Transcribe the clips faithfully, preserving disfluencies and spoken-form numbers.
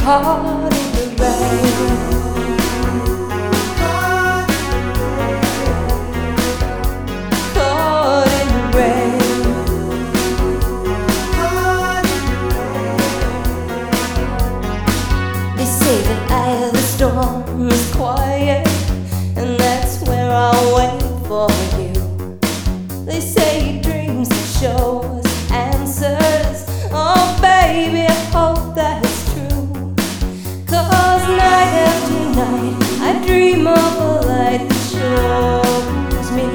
caught in the rain. Caught in the rain. They say the eye of the storm is quiet, and that's where I'll wait for you. They say your dreams will show us answers. Oh baby, I hope that's true. 'Cause night after night I dream of a light that shows me.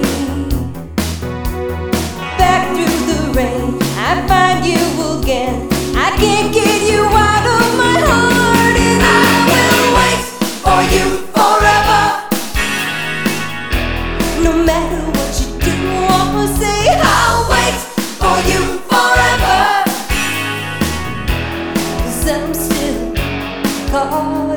Back through the rain I find you again. I can't get you out of my heart, and I will wait for you forever. No matter what you do or say, I'll wait for you forever. 'Cause I'm still caught